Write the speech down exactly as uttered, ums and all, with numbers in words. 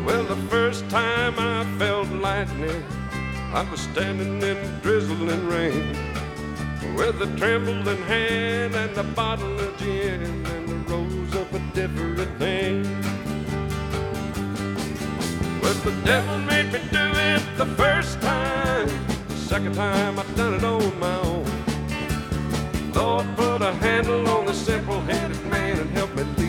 Well, the first time I felt lightning, I was standing in drizzling rain, with a trembling hand and a bottle of gin and a rose of a different name. Well, the devil made me do it the first time. The second time I done it on my own. Lord, put a handle on the simple-headed man and help me live